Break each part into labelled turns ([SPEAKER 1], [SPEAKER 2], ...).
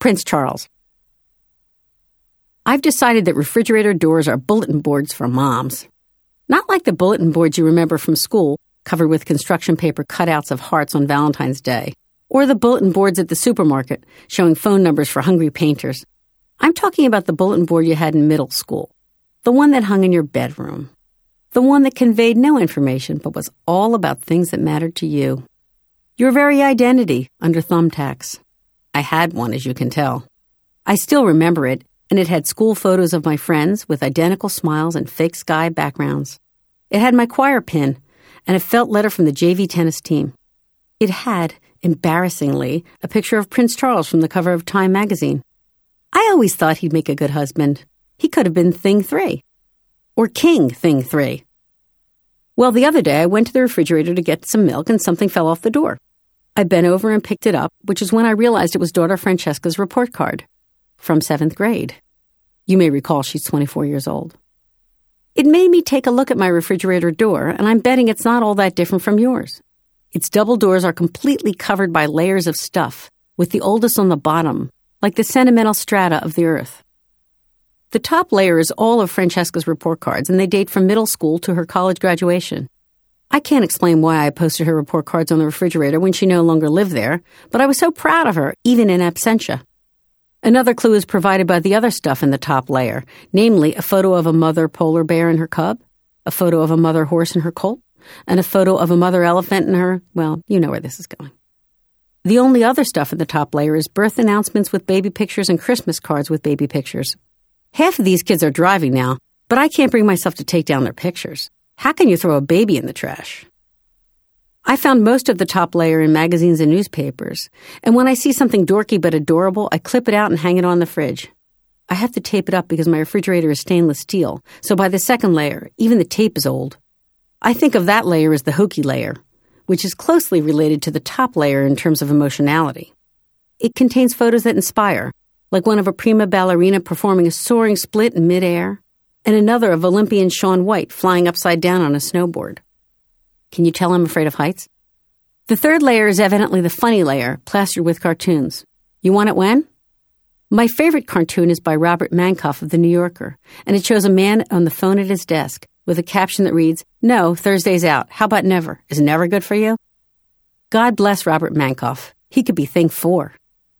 [SPEAKER 1] Prince Charles. I've decided that refrigerator doors are bulletin boards for moms. Not like the bulletin boards you remember from school, covered with construction paper cutouts of hearts on Valentine's Day, or the bulletin boards at the supermarket showing phone numbers for hungry painters. I'm talking about the bulletin board you had in middle school, the one that hung in your bedroom, the one that conveyed no information but was all about things that mattered to you. Your very identity under thumbtacks. I had one, as you can tell. I still remember it, and it had school photos of my friends with identical smiles and fake sky backgrounds. It had my choir pin and a felt letter from the JV tennis team. It had, embarrassingly, a picture of Prince Charles from the cover of Time magazine. I always thought he'd make a good husband. He could have been Thing 3. Or King Thing 3. Well, the other day I went to the refrigerator to get some milk and something fell off the door. I bent over and picked it up, which is when I realized it was daughter Francesca's report card. From 7th grade. You may recall she's 24 years old. It made me take a look at my refrigerator door, and I'm betting it's not all that different from yours. Its double doors are completely covered by layers of stuff, with the oldest on the bottom, like the sentimental strata of the earth. The top layer is all of Francesca's report cards, and they date from middle school to her college graduation. I can't explain why I posted her report cards on the refrigerator when she no longer lived there, but I was so proud of her, even in absentia. Another clue is provided by the other stuff in the top layer, namely a photo of a mother polar bear and her cub, a photo of a mother horse and her colt, and a photo of a mother elephant and her, well, you know where this is going. The only other stuff in the top layer is birth announcements with baby pictures and Christmas cards with baby pictures. Half of these kids are driving now, but I can't bring myself to take down their pictures. How can you throw a baby in the trash? I found most of the top layer in magazines and newspapers, and when I see something dorky but adorable, I clip it out and hang it on the fridge. I have to tape it up because my refrigerator is stainless steel, so by the second layer, even the tape is old. I think of that layer as the hokey layer, which is closely related to the top layer in terms of emotionality. It contains photos that inspire, like one of a prima ballerina performing a soaring split in midair, and another of Olympian Shaun White flying upside down on a snowboard. Can you tell I'm afraid of heights? The third layer is evidently the funny layer, plastered with cartoons. You want it when? My favorite cartoon is by Robert Mankoff of The New Yorker, and it shows a man on the phone at his desk with a caption that reads, "No, Thursday's out. How about never? Is never good for you?" God bless Robert Mankoff. He could be Thing 4.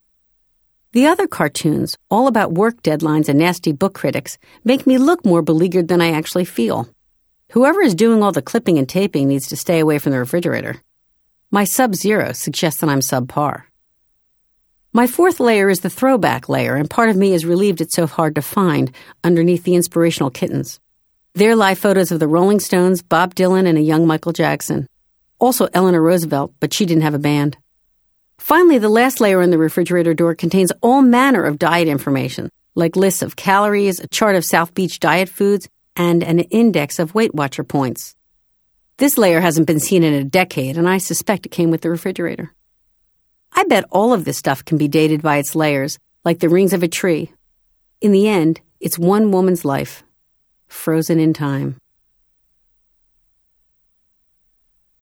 [SPEAKER 1] The other cartoons, all about work deadlines and nasty book critics, make me look more beleaguered than I actually feel. Whoever is doing all the clipping and taping needs to stay away from the refrigerator. My Sub-Zero suggests that I'm subpar. My fourth layer is the throwback layer, and part of me is relieved it's so hard to find underneath the inspirational kittens. There lie photos of the Rolling Stones, Bob Dylan, and a young Michael Jackson. Also Eleanor Roosevelt, but she didn't have a band. Finally, the last layer on the refrigerator door contains all manner of diet information, like lists of calories, a chart of South Beach diet foods, and an index of Weight Watcher points. This layer hasn't been seen in a decade, and I suspect it came with the refrigerator. I bet all of this stuff can be dated by its layers, like the rings of a tree. In the end, it's one woman's life, frozen in time.